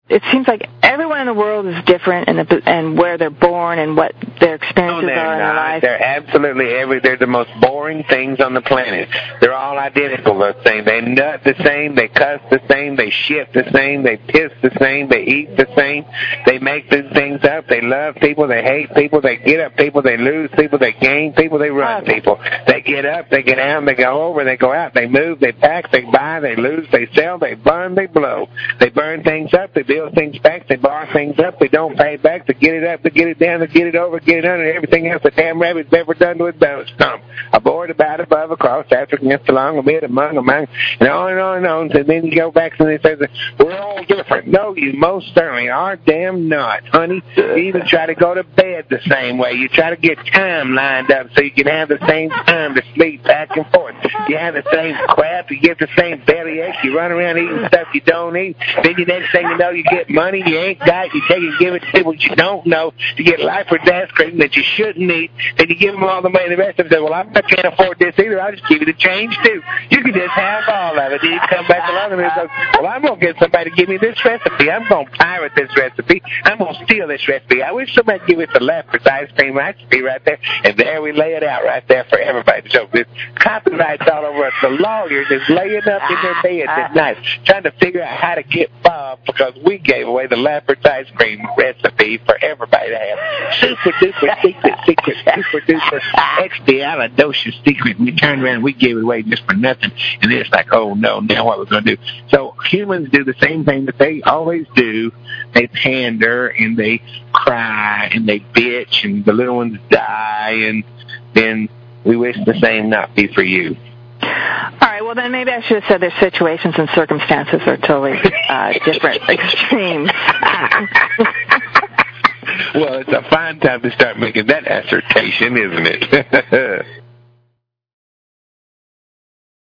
it seems like everyone in the world is different and where they're born and what their experiences are in their life. They're absolutely they're the most boring things on the planet. They're all identical the same. They nut the same, they cuss the same, they shit the same, they piss the same, they eat the same, they make these things up, they love people, they hate people, they get up people, they lose people, they gain people, they run people. They get up, they get down, they go over, they go out, they move, they pack, they buy, they lose, they sell, they burn, they blow. They burn things up, they build things back, they borrow things up, they don't pay back, they get it up, they get it down, they get it over, get it under, everything else a damn rabbit's ever done to its belly stump. Aboard, about, above, across, after, against, along, amid, among, and on and on and on. And then you go back and they say that we're all different. No, you most certainly are damn not, honey. You even try to go to bed the same way. You try to get time lined up so you can have the same time to sleep back and forth. You have the same crap, you get the same bellyache, you run around eating stuff you don't eat. Then the next thing you know, you get money you ain't got, you take and give it to people you don't know, you get life or death cream that you shouldn't eat, and you give them all the money. The rest of them say, well, I can't afford this either, I'll just give you the change too. You can just have all of it. Then you come back along and say, well, I'm going to get somebody to give me this recipe. I'm going to pirate this recipe. I'm going to steal this recipe. I wish somebody would give us the Lefferts ice cream recipe right there, and there we lay it out right there for everybody. So this copyrights all over us. The lawyers is laying up in their beds at night trying to figure out how to get Bob because we gave away the Lefferts ice cream recipe for everybody to have. Super duper secret, super duper expialidocious secret. We turned around and we gave it away just for nothing. And then it's like, oh no, now what we're going to do? So humans do the same thing that they always do. They pander and they cry and they bitch and the little ones die and then we wish the same not be for you. All right, well, then maybe I should have said their situations and circumstances are totally different extremes. Well, it's a fine time to start making that assertion, isn't it?